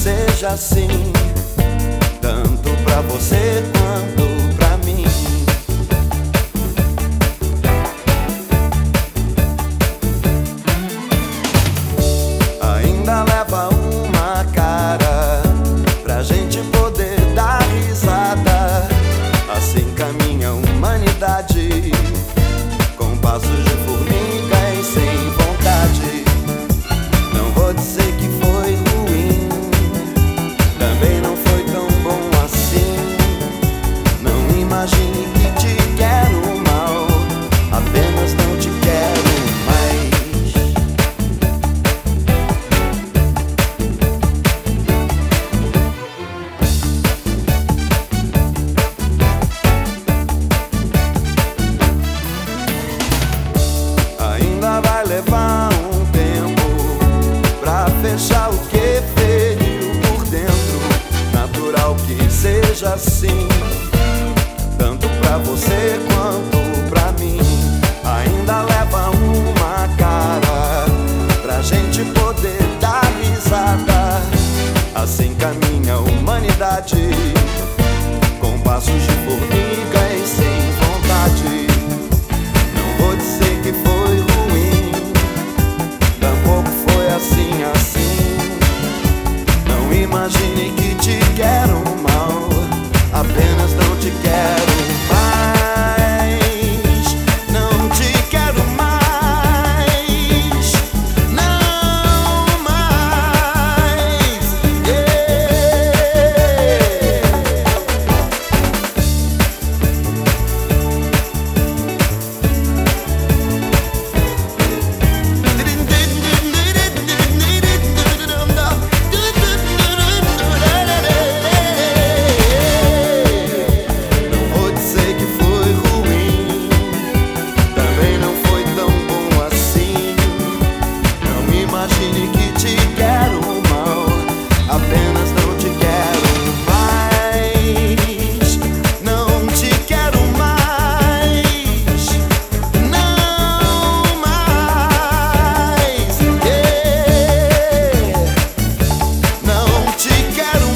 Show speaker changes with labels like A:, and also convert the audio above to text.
A: seja assim, tanto pra você quanto pra mim. Ainda leva uma cara pra gente poder dar risada. Assim caminha a humanidade, com passos de formiga e sem vontade. Não vou dizer que foi ruim, também não foi tão bom assim. Não imagine que te quero mal, apenas não te quero mais. Ainda vai levar um tempo pra fechar o que feriu por dentro. Natural que seja assim, tanto pra você quanto pra mim. Ainda leva uma cara pra gente poder dar risada. Assim caminha a humanidade, com passos de formiga e sem vontade. Não vou dizer que foi ruim, tampouco foi assim, assim. Não imagine que te quero mal, apenas não te quero mais. Não te quero mais, não mais, Não vou dizer que foi ruim, também não foi tão bom assim. Não imagine que te quero mal, apenas não te quero mais. Não te quero mais, não mais, Não te quero